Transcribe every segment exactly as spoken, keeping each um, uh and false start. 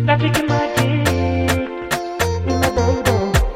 Magic magic, my baby.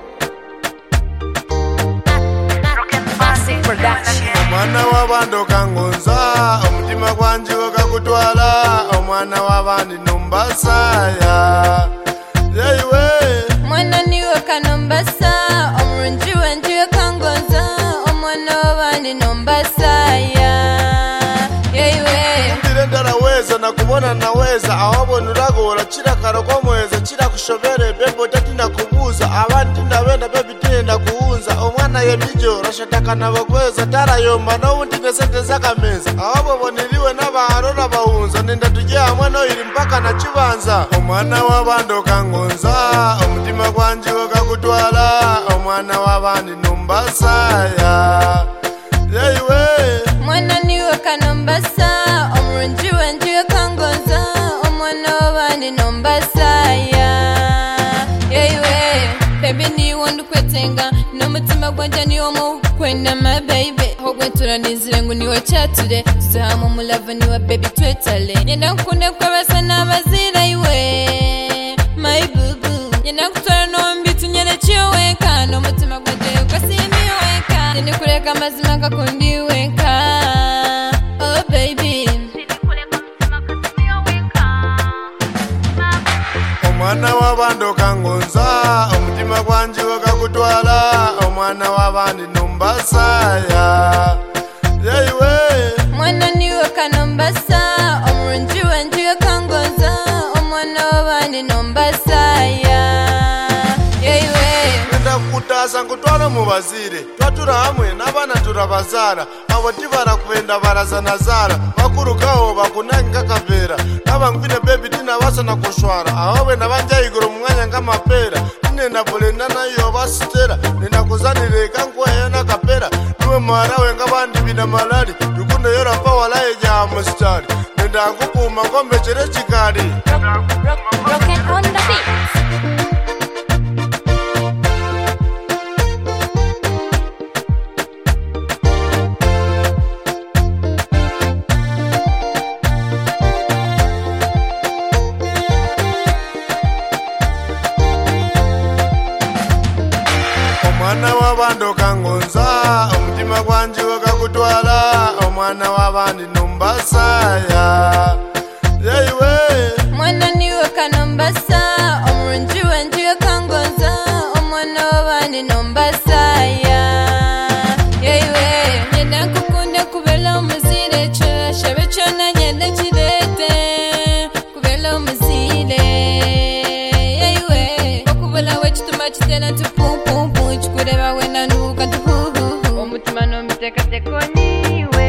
Omwana w'abandi kangonza omutima gwanje okakutwala omwana w'abandi nombasaya yewe mwana niwe kanombasa omurungi wanje kangonza omwana w'abandi nombasaya yewe ndire ndaraweza nakubona naweza awabona uragora kira karoko mweza kira kushobere bebo tatinda kubuza abandi ndabenda baby tinda kuunza omwana yemijo rashataka nabakweza tarayomba n'ubundi nesente zakameza ahabo boniriwe n'abaharora bahunza nenda tujye hamwe no iri mpaka na kibanza omwana w'abandi kangonza omutima gwanje okakutwala omwana w'abandi nombasaya yewe mwana niwe kanombasa omurungi wanje kangonza omwana w'abandi nombasaya yewe baby niwe ndukwetenga n'umutima gwanje niwo mukwenda my baby hogwentura nizire ngo niwe cyature tuzahamwe umulava niwe baby twetale nyenda nkukunda kwabasa n'abazira iwe my bubu nyenda nkutwara nombi tunyerekiye wenka n'umutima gwanje ugasimiye wenka nyenda kureka amazima gakundi wenka oh baby omwana w'abandi kangonza omutima gwanje okakutwala omwana w'abandi nombasaya yewe mwana niwe kanombasa omurungi wanje kangonza omwana w'abandi nombasaya yewe nenda kukutasa nkutwala mubazire twatura hamwe n'abana turabazara abo tibarakubenda barazanazara bakurukaho bakunanga kavera n'abangwine bebi tinabasa nakushwara aho benda banjayigura mu mwanya ng'amapera tinenda bolenda nayo basitera nenda kuzanire kankuwayo n'akapera niwe mwara we ng'abandi bina malari rukundo yorapa walaye jya musitari nenda nkukuma ngombekere kikari Rocket on the beat. omwana w'abandi kangonza omutima gwanje okakutwala omwana w'abandi nombasaya yewe mwana niwe kanombasa omurungi wanje kangonza omwana w'abandi nombasaya yewe nyenda nkukunda kubera omuzire kyashabe kyona nyenda kirete kubera omuzire yewe okubula wekituma kitera nti pumpumpu kikureba wena nduka ntuhuhuhu omutima nomiteekateko niwe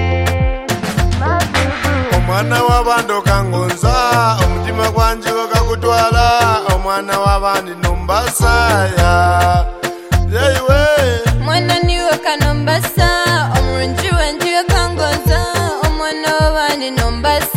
omwana w'abandi kangonza omutima gwanje okakutwala omwana w'abandi nombasaya yewe mwana niwe kanombasa omurungi wanje kangonza omwana w'abandi nombasa